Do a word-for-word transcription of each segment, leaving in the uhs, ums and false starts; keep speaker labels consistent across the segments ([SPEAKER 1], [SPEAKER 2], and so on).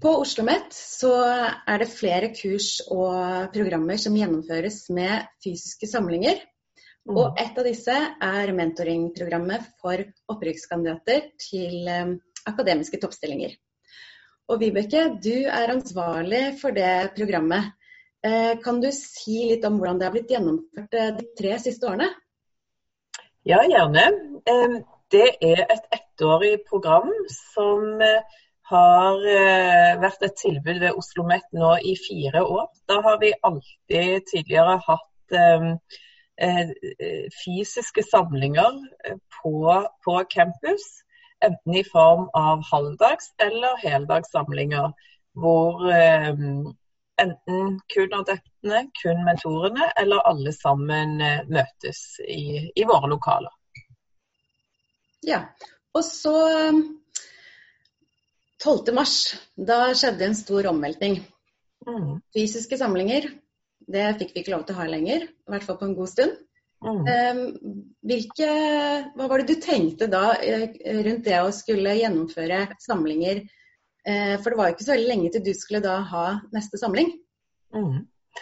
[SPEAKER 1] På OsloMet så er det flere kurs og programmer som gjennomføres med fysiske samlinger. Mm. Og et av disse er mentoringprogrammet for opprykkskandidater til um, akademiske toppstillinger. Og Vibeke, du er ansvarlig for det programmet. Eh, kan du si litt om hvordan det har blitt gjennomført eh, de tre siste årene?
[SPEAKER 2] Ja, gjerne. Eh, det er et ettårig program som eh, har eh, vært et tilbud ved OsloMet nå i fire år. Da har vi alltid tidligere hatt eh, eh, fysiske samlinger på, på campus, enten i form av halvdags- eller heldagssamlinger, hvor eh, enten kun adeptene, kun mentorene, eller alle sammen eh, møtes i, i våre lokaler.
[SPEAKER 1] Ja, og så tolvte mars, da skjedde en stor omveltning. Mm. Fysiske samlinger, det fikk vi ikke lov til å ha lenger, i hvert fall på en god stund. Mm. Hvilke, hva var det du tenkte da rundt det å skulle gjennomføre samlinger? For det var jo ikke så veldig lenge til du skulle da ha neste samling.
[SPEAKER 2] Mm.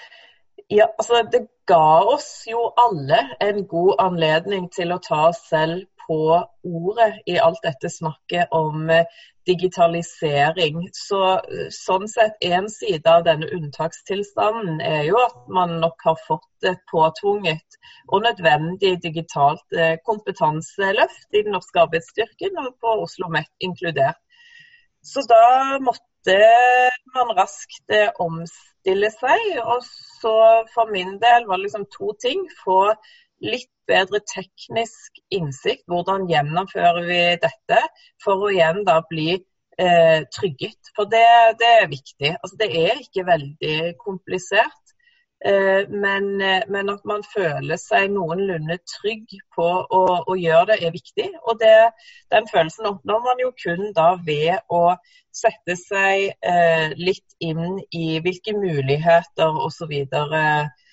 [SPEAKER 2] Ja, altså det ga oss jo alle en god anledning til å ta oss selv på ordet i alt dette snakket om digitalisering. Så sånn sett en side av denne unntakstilstanden er jo at man nok har fått et påtvunget og nødvendig digitalt kompetanseløft i den norske arbeidsstyrken og på OsloMet inkludert. Så da måtte man raskt omstille seg, og så for min del var det liksom to ting. Få litt bedre teknisk innsikt, hvordan gjennomfører vi dette, for å igjen da bli eh, trygget. For det, det er viktig. Altså, det er ikke veldig komplisert, eh, men, men at man føler seg noenlunde trygg på å, å gjøre det er viktig. Og det, den følelsen oppnår man jo kun da ved å sette seg eh, litt inn i hvilke muligheter og så videre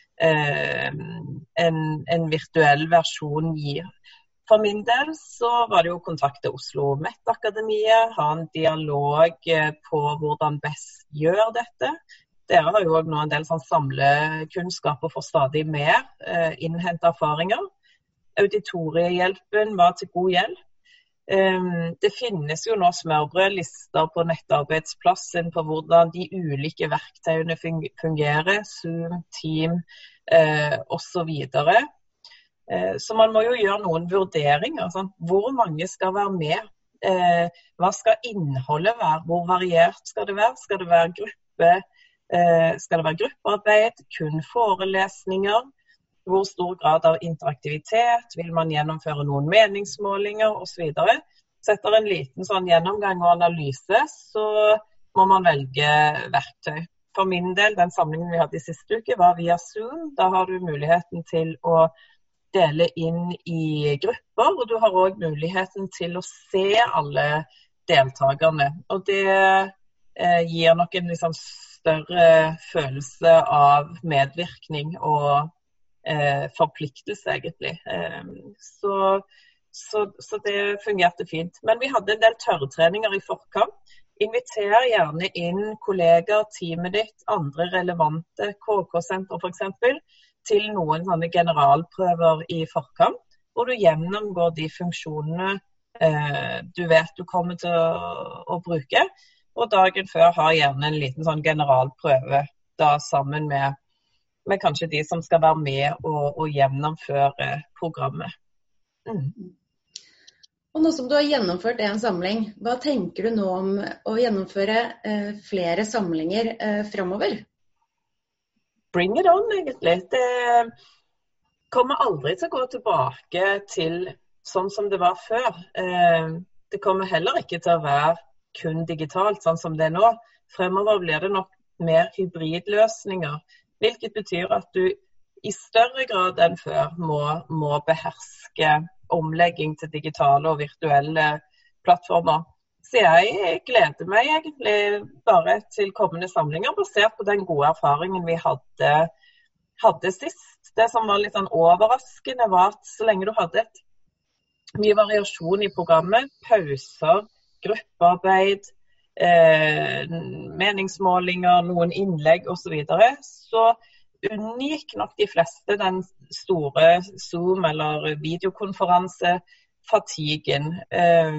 [SPEAKER 2] Eh, en, en virtuell versjon gir. For min del så var det jo å kontakte OsloMet-akademiet, ha en dialog på hvordan best gjør dette. Dere har jo også nå en del sånn samlekunnskaper for stadig mer, eh, innhente erfaringer. Auditoriehjelpen var til god hjelp. Um, det finnes jo nå smørbrødlister på nettarbeidsplassen på hvordan de ulike verktøyene fungerer, Zoom, Team eh, og så videre. Eh, så man må jo gjøre noen vurderinger. Sånn. Hvor mange skal være med? Eh, hva skal innholdet være? Hvor variert skal det være? Skal det være gruppe? Eh, skal det være gruppearbeid? Kun forelesninger? Hvor stor grad av interaktivitet, vil man gjennomføre noen meningsmålinger og så videre. Så etter en liten sånn gjennomgang og analyse, så må man velge verktøy. For min del, den samlingen vi hadde i siste uke var via Zoom. Da har du muligheten til å dele inn i grupper, og du har også muligheten til å se alle deltakerne. Og det eh, gir nok en liksom større følelse av medvirkning og Eh, forpliktelse egentlig. Eh, så, så, så det fungerte fint. Men vi hadde en del tørretreninger i forkant. Inviter gjerne inn kollegaer, teamet ditt, andre relevante K K-senter for eksempel, til noen sånne generalprøver i forkant, hvor du gjennomgår de funksjonene eh, du vet du kommer til å, å bruke, og dagen før har gjerne en liten sånn generalprøve da sammen med med kanskje de som skal være med og, og gjennomføre programmet. Mm.
[SPEAKER 1] Og nå som du har gjennomført en samling, hva tenker du nå om å gjennomføre eh, flere samlinger eh, fremover?
[SPEAKER 2] Bring it on, egentlig. Det kommer aldri til å gå tilbake til sånn som det var før. Eh, det kommer heller ikke til å være kun digitalt, sånn som det er nå. Fremover blir det nok mer hybridløsninger, hvilket betyr at du i større grad enn før må, må beherske omlegging til digitale og virtuelle plattformer. Så jeg gleder meg egentlig bare til kommende samlinger, basert på den gode erfaringen vi hadde, hadde sist. Det som var litt sånn overraskende var at så lenge du hadde et mye variasjon i programmet, pauser, gruppearbeid, eh, meningsmålinger, noen innlegg og så videre, så unngikk nok de fleste den store Zoom- eller videokonferanse-fatigen. Eh,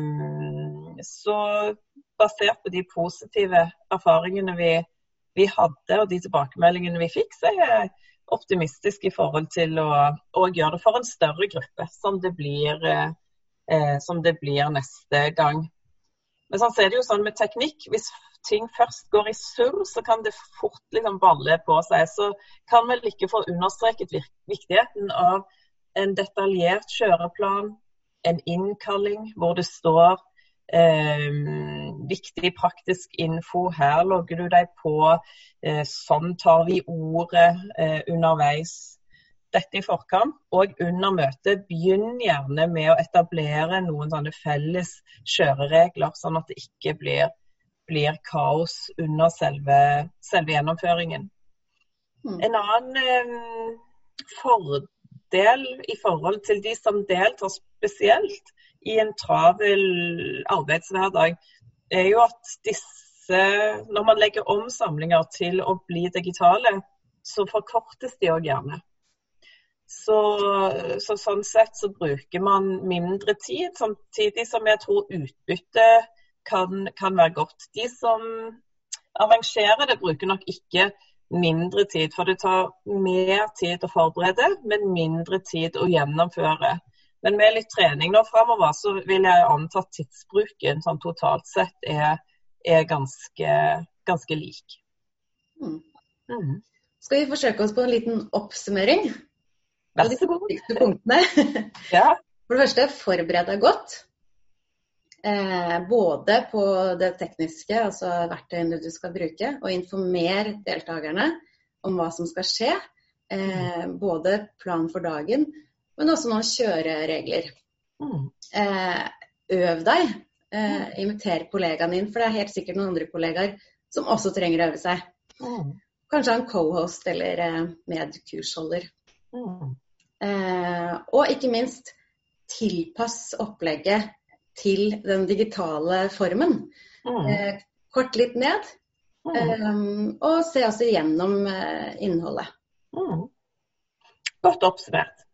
[SPEAKER 2] så basert på de positive erfaringene vi, vi hadde og de tilbakemeldingene vi fikk, så er jeg optimistisk i forhold til å, å gjøre det for en større gruppe, som det blir, eh, som det blir neste gang. Men sånn er det jo sånn med teknikk. Hvis ting først går i surr, så kan det fort liksom balle på seg. Så kan vi ikke få understreket viktigheten av en detaljert kjøreplan, en innkalling hvor det står Eh, viktig praktisk info, her logger du deg på, eh, sånn tar vi ordet eh, underveis. Dette i forkant, og under møtet begynn gjerne med å etablere noen sånne felles kjøreregler, sånn at det ikke blir, blir kaos under selve, selve gjennomføringen. Mm. En annen eh, fordel i forhold til de som deltar spesielt i en travel arbeidshverdag, er jo at disse, når man legger om samlinger til å bli digitale, så forkortes de også gjerne. Så, så sånn sett så bruker man mindre tid, samtidig som jeg tror utbytte kan, kan være godt. De som arrangerer det bruker nok ikke mindre tid, for det tar mer tid å forberede, men mindre tid å gjennomføre. Men med litt trening nå fremover, så vil jeg anta at tidsbruken sånn totalt sett er, er ganske, ganske lik.
[SPEAKER 1] Mm. Mm. Skal vi forsøke oss på en liten oppsummering?
[SPEAKER 2] Vær så god.
[SPEAKER 1] Punktene.
[SPEAKER 2] Ja.
[SPEAKER 1] For det første, forbered deg godt. Eh, både på det tekniske, altså verktøyene du skal bruke, og informer deltakerne om hva som skal skje. Eh, både plan for dagen, men også noen kjøreregler. Mm. Eh, øv deg, eh, inviter kollegaen din, for det er helt sikkert noen andre kollegaer som også trenger å øve seg. Mm. Kanskje en co-host eller eh, medkursholder. Mm. Eh, og ikke minst, tilpass opplegget til den digitale formen. Mm. Eh, kort litt ned, mm. eh, og se også gjennom eh, innholdet.
[SPEAKER 2] Mm. Godt oppsummert.